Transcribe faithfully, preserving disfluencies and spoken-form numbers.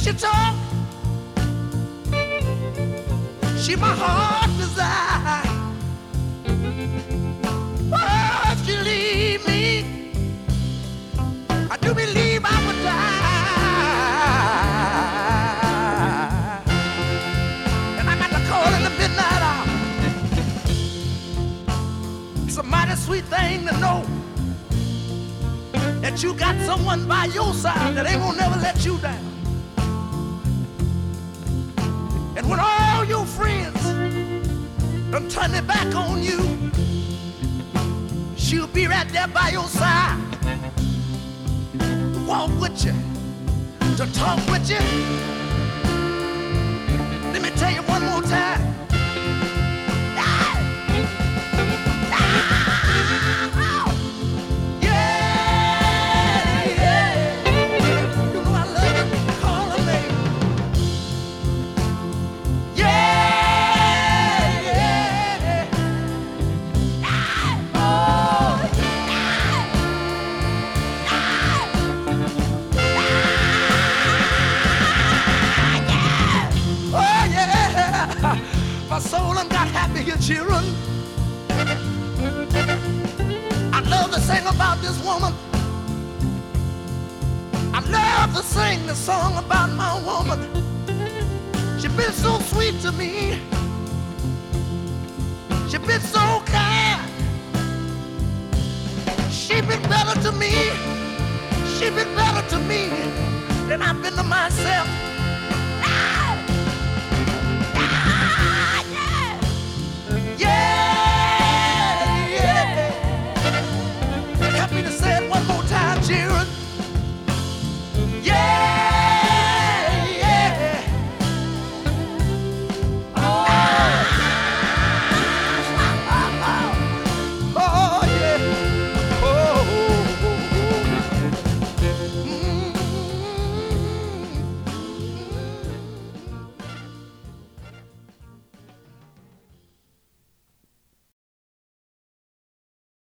she talk, she my heart desire. Oh, if she leave me, I do believe I would die. And I got to call in the midnight hour. It's a mighty sweet thing to know that you got someone by your side that ain't gonna never let you down. And when all your friends done turn their back on you, she'll be right there by your side, to walk with you, to talk with you. Let me tell you one more time. Ah! Ah! My soul done got happy here, children. I love to sing about this woman. I love to sing the song about my woman. She been so sweet to me. She been so kind. She been better to me. She been better to me than I've been to myself.